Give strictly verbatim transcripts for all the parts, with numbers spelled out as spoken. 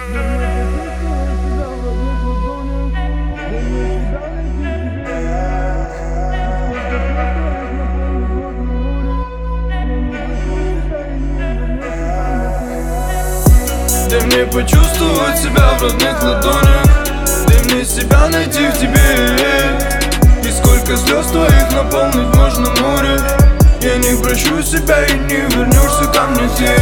Дай мне почувствовать себя в родных ладонях, дай мне себя найти в тебе. И сколько слез твоих наполнить можно море. Я не прощу себя и не вернешься ко мне ты.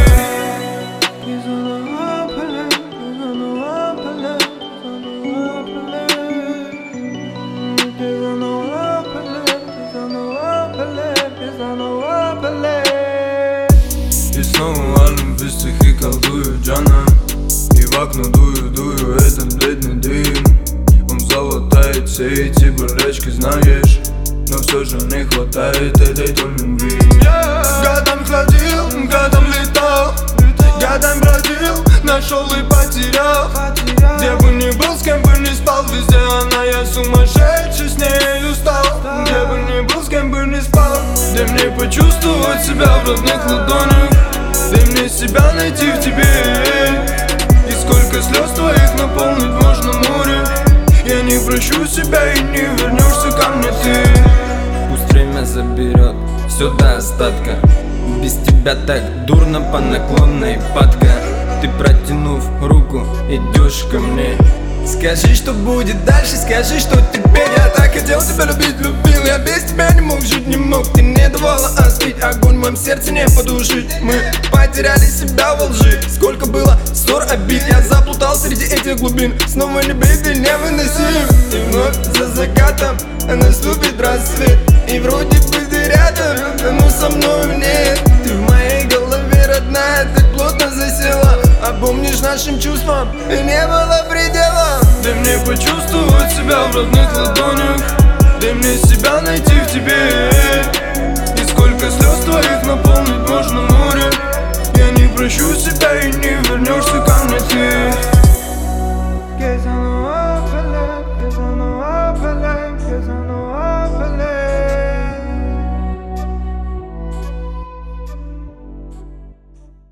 И снова валим без и колдую Джана. И в окно дую, дую этот бледный дым. Он залатает все эти болячки, знаешь. Но все же не хватает этой той любви. Годам ходил, годам летал, годам бродил, нашел и потерял. Где бы ни был, с кем бы ни спал, везде она, я сумасшедший, с ней устал. Где бы ни был, с кем бы ни спал, дай мне почувствовать себя в родных ладонях, дай мне себя найти в тебе. И сколько слез твоих наполнить можно море. Я не прощу себя и не вернешься ко мне ты. Пусть время заберет все до остатка. Без тебя так дурно по наклонной падка. Ты, протянув руку, идешь ко мне. Скажи, что будет дальше, скажи, что теперь. Я так хотел тебя любить, любил. Я без тебя не мог жить, не мог. Ты не давала остыть, огонь в моем сердце не потушить. Мы потеряли себя во лжи. Сколько было ссор, обид. Я заплутал среди этих глубин. Снова любить ты невыносим. И вновь за закатом наступит рассвет. И вроде бы ты рядом, но со мной нет. Ты в моей голове, родная, так плотно засела. А помнишь, нашим чувствам не было предела. Дай мне почувствовать себя в родных ладонях, дай мне себя найти в тебе. И сколько слез твоих наполнить можно море. Я не прощу себя и не вернешься